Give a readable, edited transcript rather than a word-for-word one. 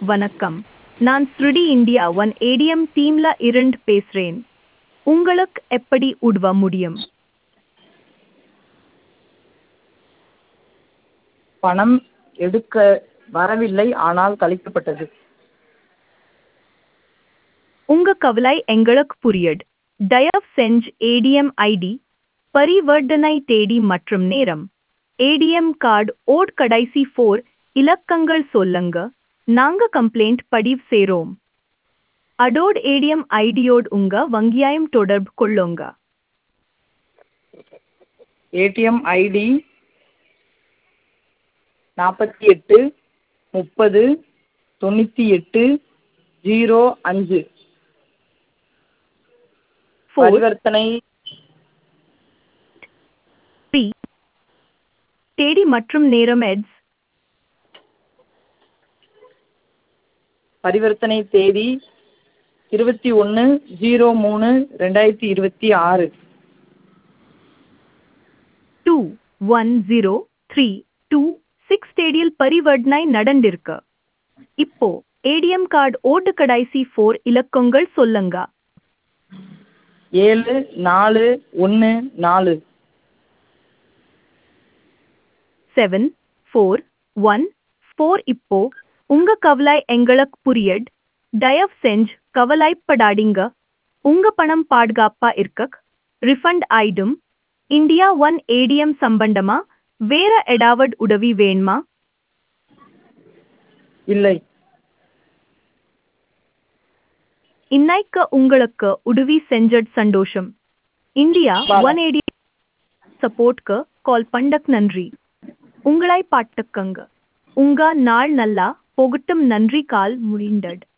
வணக்கம். நான் ஸ்ருடி India one ATM டீம்ல இருந்து பேசுறேன். உங்களுக்கு எப்படி உதவ முடியும்? பணம் எடுக்க வரவில்லை, ஆனால் கழிக்கப்பட்டது. உங்க கவலை எங்களுக்கு புரியுது. தயவு செஞ்சு ஏடிஎம் ஐடி, பரிவர்த்தனை தேதி மற்றும் நேரம், ஏடிஎம் கார்டு ஓட் கடைசி 4 இலக்கங்கள் சொல்லுங்க. நாங்க கம்ப்ளைண்ட் பதிவு செய்றோம். அதோட ஏடிஎம் ஐடியோடு உங்க வங்கியாயம் தொடர்பு கொள்ளுங்க. ATM ID 48 30 98 05. 4 பரிவர்த்தனை 3 தேதி மற்றும் நேரம் எட்ஸ். பரிவர்த்தனை தேதி 21/03/2026. 210326 தேதியில் பரிவர்த்தனை நடந்திருக்கு. இப்போ ஏடிஎம் கார்டு ஓட்டு கடைசி 4 இலக்கங்கள் சொல்லுங்க. 7414. 7414. இப்போ உங்க கவலை எங்களுக்கு புரியுது. தயவு செஞ்சு கவலைப்படாதீங்க. உங்க பணம் பாதுகாப்பா இருக்க ரிஃபண்ட் ஆயிடும். இந்தியா ஒன் ஏடிஎம் சம்பந்தமா வேற ஏதாவது உதவி வேணுமா? இல்லை. இன்னைக்கு உங்களுக்கு உதவி செஞ்சது சந்தோஷம். இந்தியா ஒன் ஏடிஎம் சப்போர்ட்க்கு கால் பண்ணக்கு நன்றி. உங்களை பாட்டுக்கங்க. உங்க நாள் நல்லா போகட்டும். நன்றி. கால் முடிந்தது.